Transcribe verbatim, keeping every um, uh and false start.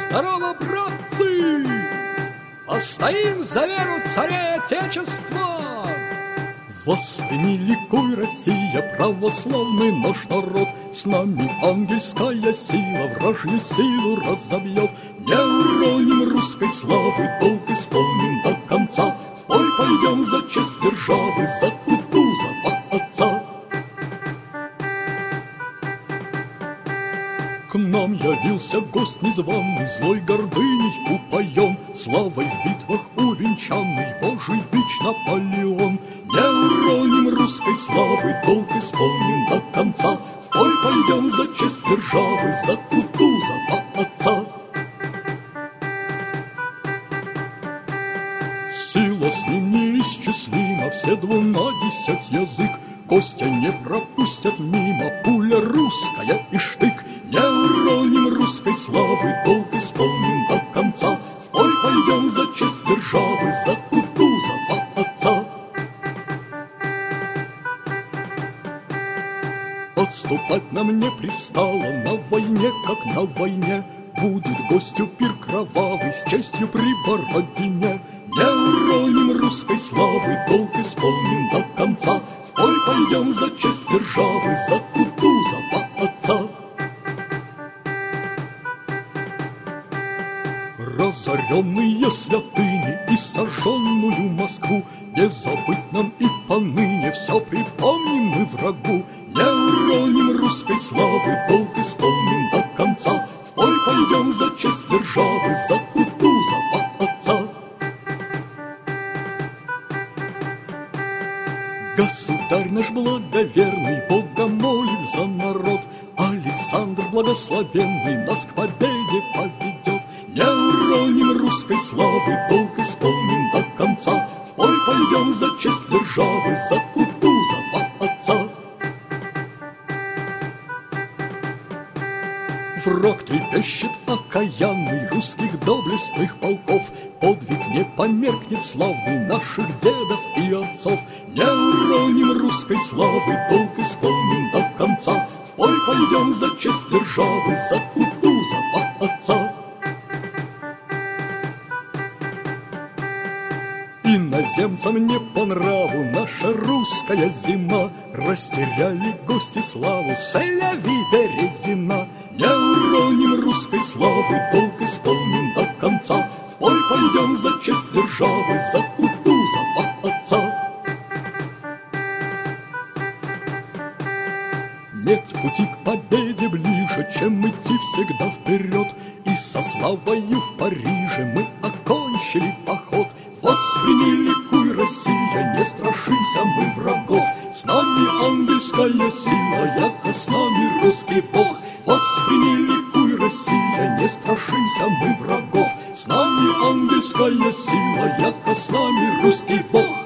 здорово, братцы! Постоим за веру царя Отечества! Восприми, ликуй, Россия, православный наш народ. С нами ангельская сила вражью силу разобьет. Не уроним русской славы, долг исполним до конца. В бой пойдем за честь державы, за Кутузова отца. К нам явился гость незваный, злой гордыней упоен, славой в битвах увенчанный, Божий бич Наполеон. Не уроним русской славы, долг исполним до конца. В бой пойдем за честь державы, за Кутузова отца. Сила с ним неисчислима, все двунадесять язык. Гостя не пропустят мимо, пуля русская и штык. Не уроним русской славы, долг исполним до конца. В бой пойдем за честь державы, за Кутузова отца. Отступать нам не пристало, на войне, как на войне. Будет гостю пир кровавый, с честью при Бородине. Не уроним русской славы, долг исполним до конца. В бой пойдем за честь державы, за Кутузова отца. Разоренные святыни и сожженную Москву не забыть нам и поныне, все припомним мы врагу. Не уроним русской славы, долг исполним до конца. В бой пойдем за честь державы, за Кутузова отца. Государь наш благоверный Бога молит за народ. Александр благословенный нас к победе поведет. Не уроним русской славы, долг исполним до конца. В бой пойдем за честь державы, за Кутузова отца. Враг трепещет окаянный русских доблестных полков. Подвиг не померкнет славный наших дедов и отцов. Не уроним русской славы, долг исполним до конца. В бой пойдем за честь державы, за Кутузова отца. Иноземцам не по нраву наша русская зима. Растеряли гости славу Селяви Березина. Не уроним русской славы, долг исполним до конца. В бой пойдем за честь державы, за Кутузова отца. Нет пути к победе ближе, чем идти всегда вперед. И со славою в Париже мы окончили поход. Восприми, ликуй, Россия, не страшимся мы врагов. С нами ангельская сила, яко с нами русский Бог. Восприми, ликуй, Россия, не страшимся мы врагов. С нами ангельская сила, яко с нами русский Бог.